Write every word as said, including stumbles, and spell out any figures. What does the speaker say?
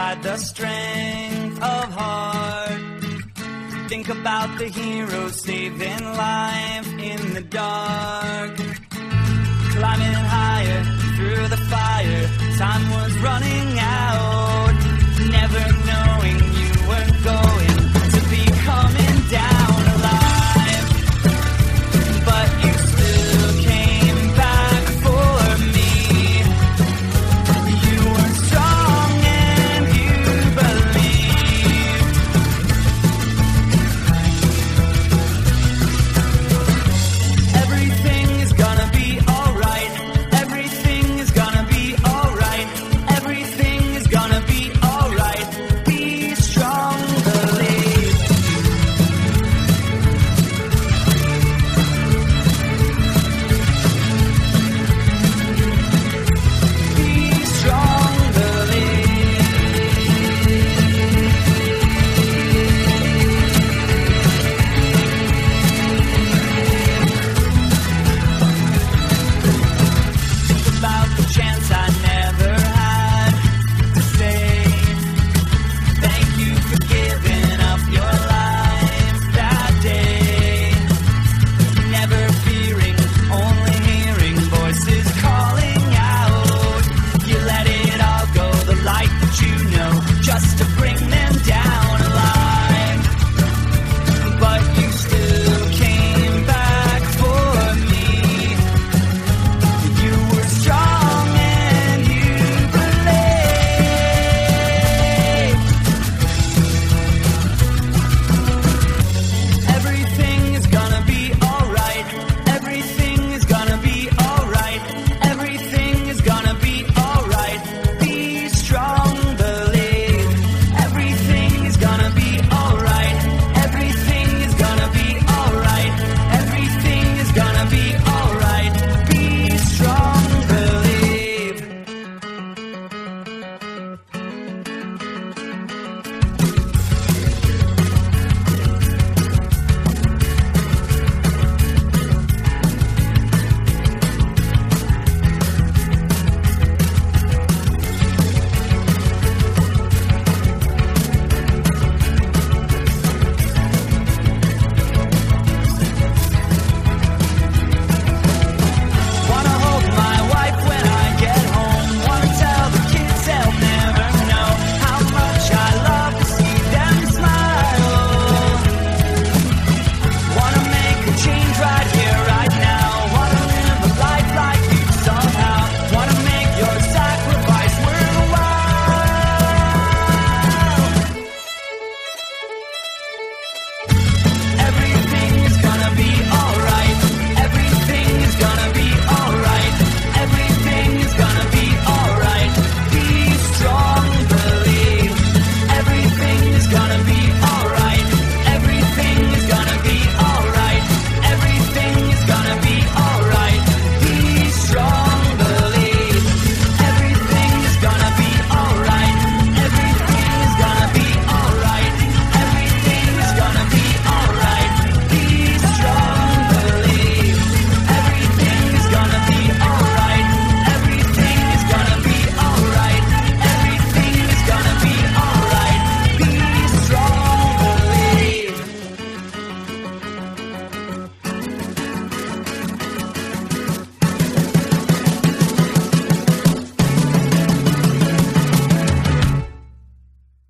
had the strength of heart. Think about the heroes saving life in the dark. Climbing higher through the fire, time was running out. Never knowing you weren't going to be coming down alive. But you still came back for me. You were strong and you believed. Everything is gonna be alright. Everything is gonna be alright. Everything is gonna be alright. Be strong, believe. Be strong, believe. Think about the chance I never had to say thank you for giving up your life that day. Never fearing, only hearing voices calling out. You let it all go, the light that you know just